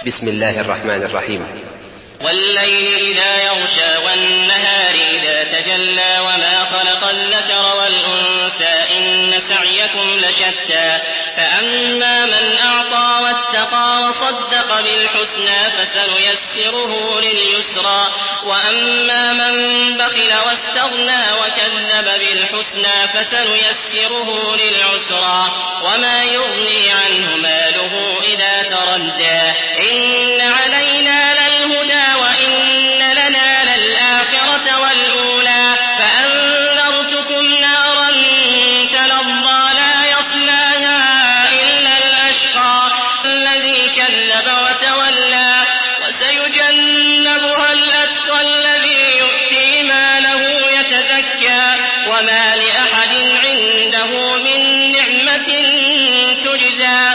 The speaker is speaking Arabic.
بسم الله الرحمن الرحيم. والليل إذا يغشى والنهار إذا تجلى وما خلق الذكر والأنثى إن سعيكم لشتى فأما من أعطى واتقى وصدق بالحسنى فسنيسره لليسرى وأما من بخل واستغنى وكذب بالحسنى فسنيسره للعسرى وما يغني عنه ماله إذا تردى إن علينا للهدى وإن لنا للآخرة والأولى فأنذرتكم نارا تلظى لا يصلاها إلا الأشقى الذي كذب وتولى وسيجنبها الأتقى الذي يؤتي ماله يتزكى وما لأحد عنده من نعمة تجزى